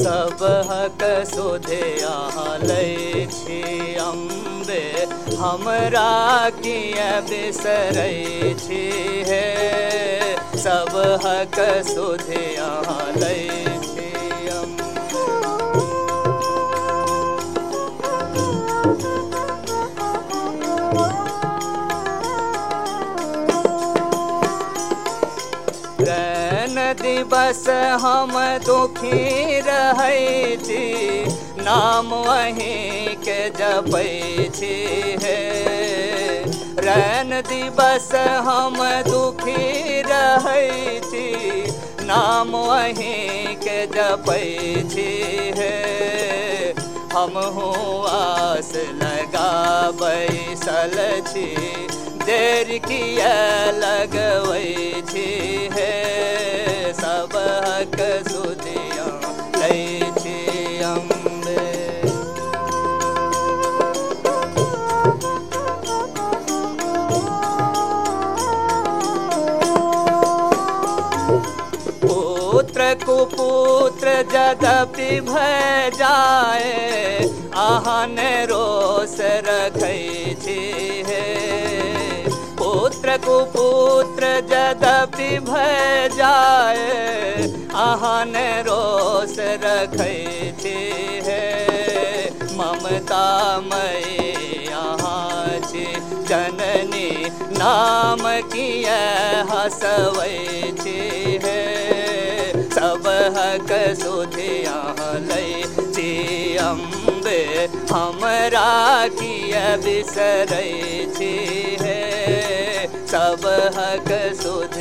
सब हक सुधिया लै छी अम्बे, हमरा किया बिसरै छी हे। सब हक सुधिया लै छी अम्बे। रैन दिवस हम दुखी रहै छी, नाम वहीं के जपै छी हे। रैन दिवस हम दुखी रहै छी, नाम वहीं के जपै छी हे। हमहू आस लगा बैसल छी, देर किया लगबै छी हे। सब हक सुधिया लै छी अम्बे। पुत्र कुपुत्र यद्यपि भय जाए, अहन रोष रखै छी हे। पुत्र कुपुत्र यद्यपि भय जाए, अहन रोष रखै छी हे। ममता मई यहाँ छी जननी, नाम किया हसबै छी हे। सब हक सुधिया लै छी अम्बे, हमरा किया बिसरै छी हे। सब हक सुधिया